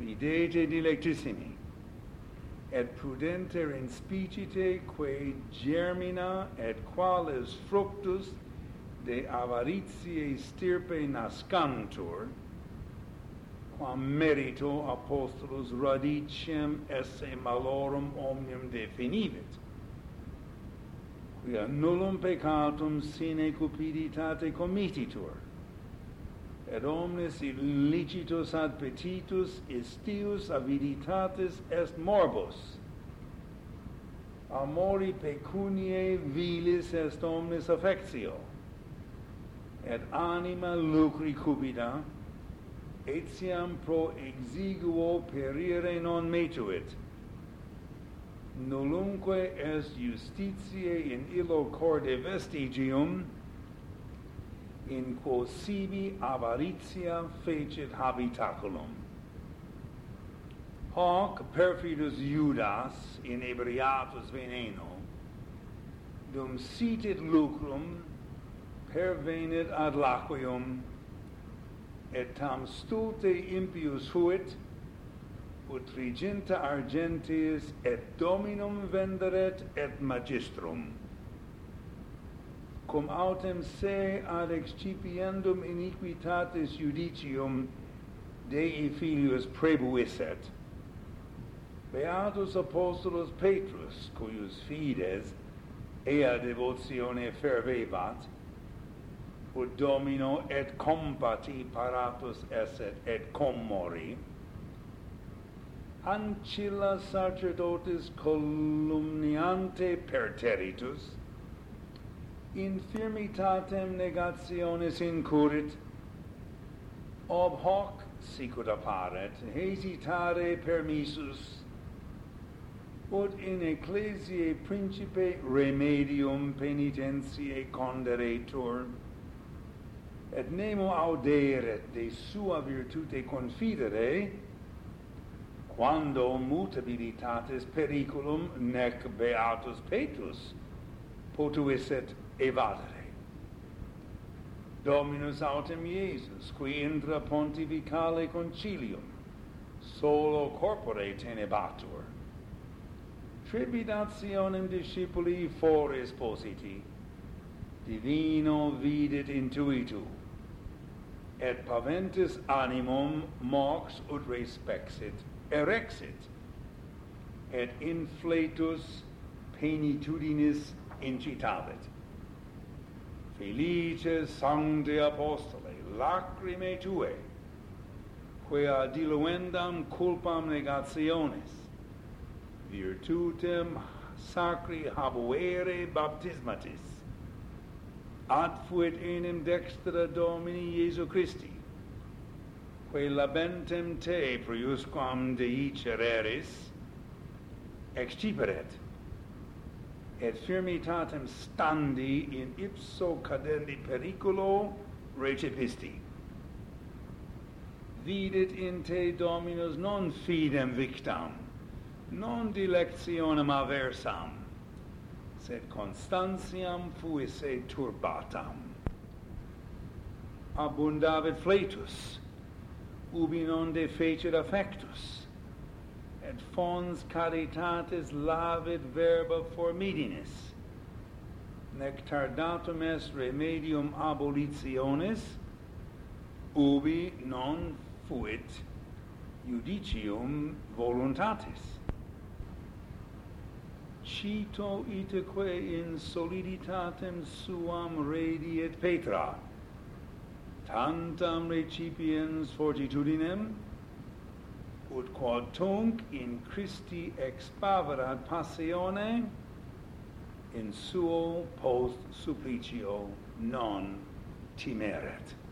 videte dilectissimi, et prudenter in spicite quae germina et quales fructus de avaritiae stirpe nascantur, quam merito apostolus radiciem esse malorum omnium definivit, quia nullum peccatum sine cupiditate committitur, et omnes illicitus appetitus istius aviditatis est morbus. Amori pecuniae vilis est omnis affectio, et anima lucri cupida, etiam pro exiguo perire non metuit. Nullumque est justitiae in illo corde vestigium, in quo sibi avaritia fecit habitaculum. Hoc perfidus Judas inebriatus veneno, dum sitit lucrum, pervenit ad laquium, et tam stulte impius fuit, ut triginta argentis et dominum venderet et magistrum. Cum autem se ad excipiendum iniquitatis judicium Dei filius prebuisset. Beatus apostolus Petrus, cuius fides ea devotione fervebat, ut Domino et compati paratus esset et commori, ancilla sacerdotis columniante perteritus, infirmitatem negationis incurrit, ob hoc sicut apparet hesitare permissus, ut in ecclesiae principe remedium penitentiae conderetur, et nemo auderet de sua virtute confidere, quando mutabilitatis periculum nec beatus Petrus potuisset evadere. Dominus autem Iesus, qui intra pontificale concilium solo corpore tenebatur, tribidationem discipuli foris positi, divino vidit intuitu, et paventis animum mox ut respexit, erexit, et infletus penitudinis incitavit. Felices sancte apostole, lacrimae tuae, quia diluendam culpam negationis, virtutem sacri habuere baptismatis, ad fuit enim dextra Domini Iesu Christi, quae labentem te priusquam Dei cereris, exciperet, et firmitatem standi in ipso cadendi periculo recipisti. Vidit in te Dominus non fidem victam, non dilectionem aversam, sed constantiam fuisse turbatam. Abundavit fletus, ubi non defecit affectus, et fons caritatis lavit verba formidinis, nec tardatum est remedium abolitionis, ubi non fuit judicium voluntatis. Cito itaque in soliditatem suam rediet Petra, tantam recipiens fortitudinem, ut quod tunc in Christi expaverat passione, in suo post supplicio non timeret.